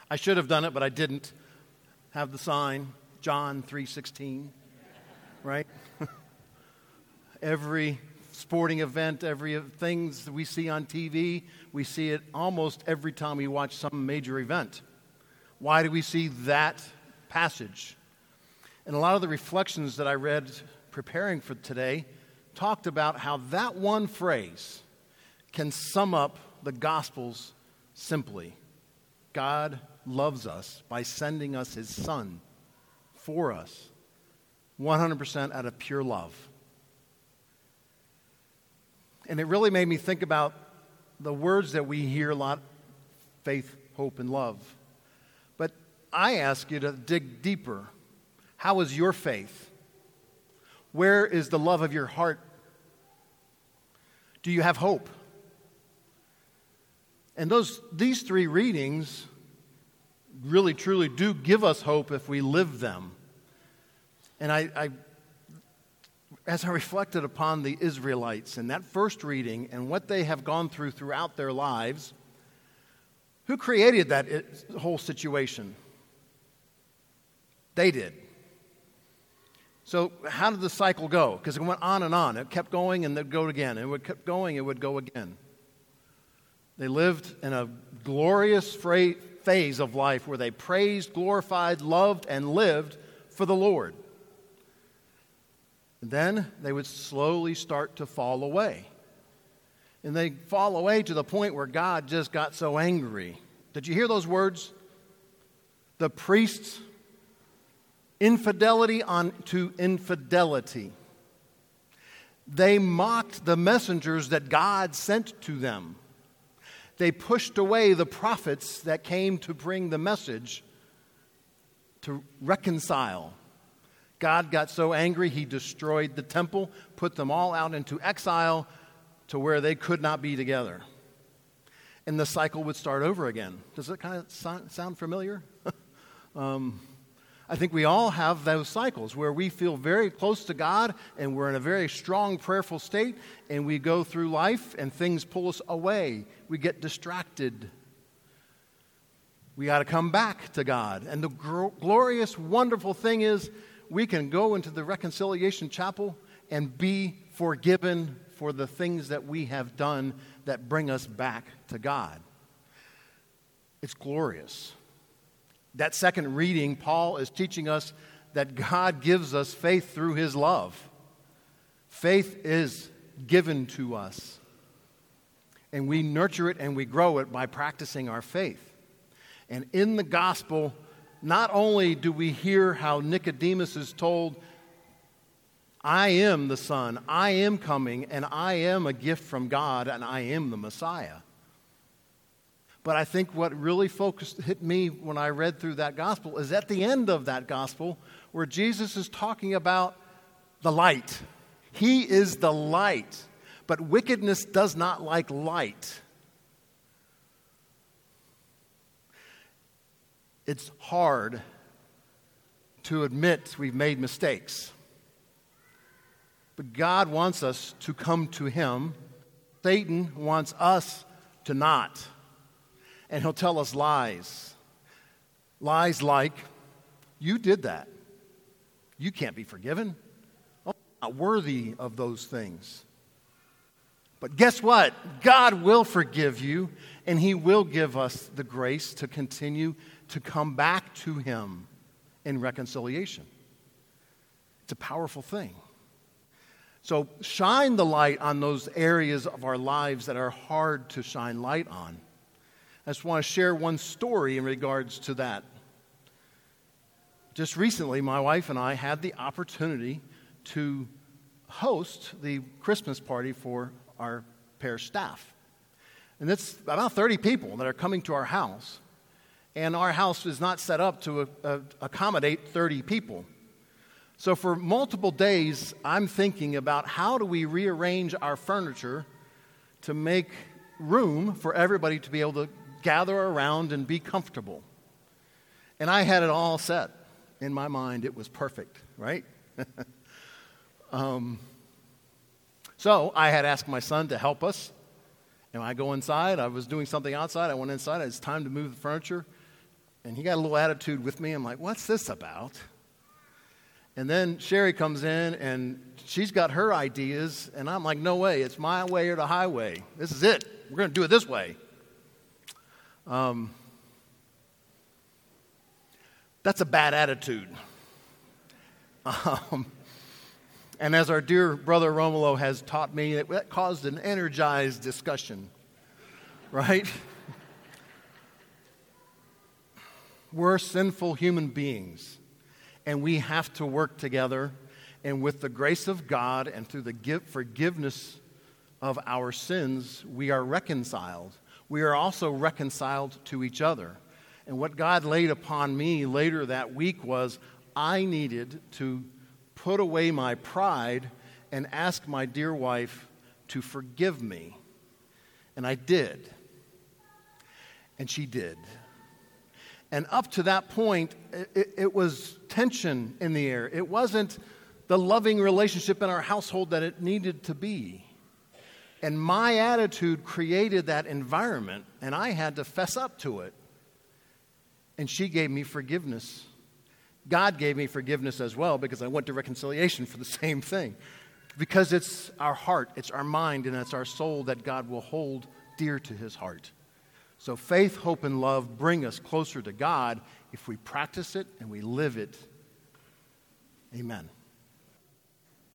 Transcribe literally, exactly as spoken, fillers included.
I should have done it, but I didn't. Have the sign, John three sixteen, right? Every sporting event, every things that we see on T V, we see it almost every time we watch some major event. Why do we see that passage? And a lot of the reflections that I read preparing for today talked about how that one phrase can sum up the Gospels simply. God loves us by sending us His Son for us, one hundred percent out of pure love. And it really made me think about the words that we hear a lot, faith, hope, and love. But I ask you to dig deeper. How is your faith? Where is the love of your heart? Do you have hope? And those these three readings really, truly do give us hope if we live them. And I, I, as I reflected upon the Israelites in that first reading and what they have gone through throughout their lives, who created that whole situation? They did. So how did the cycle go? Because it went on and on. It kept going and then go again. And it kept going, it would go again. They lived in a glorious phase of life where they praised, glorified, loved, and lived for the Lord. And then they would slowly start to fall away. And they fall away to the point where God just got so angry. Did you hear those words? The priests, infidelity unto infidelity. They mocked the messengers that God sent to them. They pushed away the prophets that came to bring the message to reconcile. God got so angry, He destroyed the temple, put them all out into exile to where they could not be together. And the cycle would start over again. Does that kind of sound familiar? um, I think we all have those cycles where we feel very close to God and we're in a very strong prayerful state and we go through life and things pull us away. We get distracted. We got to come back to God. And the gr- glorious, wonderful thing is we can go into the reconciliation chapel and be forgiven for the things that we have done that bring us back to God. It's glorious. That second reading, Paul is teaching us that God gives us faith through His love. Faith is given to us. And we nurture it and we grow it by practicing our faith. And in the gospel, not only do we hear how Nicodemus is told, I am the Son, I am coming, and I am a gift from God, and I am the Messiah. But I think what really focused, hit me when I read through that gospel is at the end of that gospel where Jesus is talking about the light. He is the light, but wickedness does not like light. It's hard to admit we've made mistakes. But God wants us to come to Him. Satan wants us to not. And he'll tell us lies. Lies like, you did that. You can't be forgiven. Oh, I'm not worthy of those things. But guess what? God will forgive you, and He will give us the grace to continue to come back to Him in reconciliation. It's a powerful thing. So shine the light on those areas of our lives that are hard to shine light on. I just want to share one story in regards to that. Just recently, my wife and I had the opportunity to host the Christmas party for our parish staff. And it's about thirty people that are coming to our house. And our house is not set up to uh, accommodate thirty people. So for multiple days, I'm thinking about how do we rearrange our furniture to make room for everybody to be able to gather around and be comfortable. And I had it all set. In my mind, it was perfect, right? um, so I had asked my son to help us. And I go inside. I was doing something outside. I went inside. It's time to move the furniture. And he got a little attitude with me. I'm like, what's this about? And then Sherry comes in, and she's got her ideas, and I'm like, no way. It's my way or the highway. This is it. We're going to do it this way. Um, that's a bad attitude. Um, and as our dear brother Romulo has taught me, it, that caused an energized discussion, right? We're sinful human beings, and we have to work together. And with the grace of God and through the give, forgiveness of our sins, we are reconciled. We are also reconciled to each other. And what God laid upon me later that week was I needed to put away my pride and ask my dear wife to forgive me. And I did. And she did. And up to that point, it, it was tension in the air. It wasn't the loving relationship in our household that it needed to be. And my attitude created that environment, and I had to fess up to it. And she gave me forgiveness. God gave me forgiveness as well, because I went to reconciliation for the same thing. Because it's our heart, it's our mind, and it's our soul that God will hold dear to his heart. So faith, hope, and love bring us closer to God if we practice it and we live it. Amen.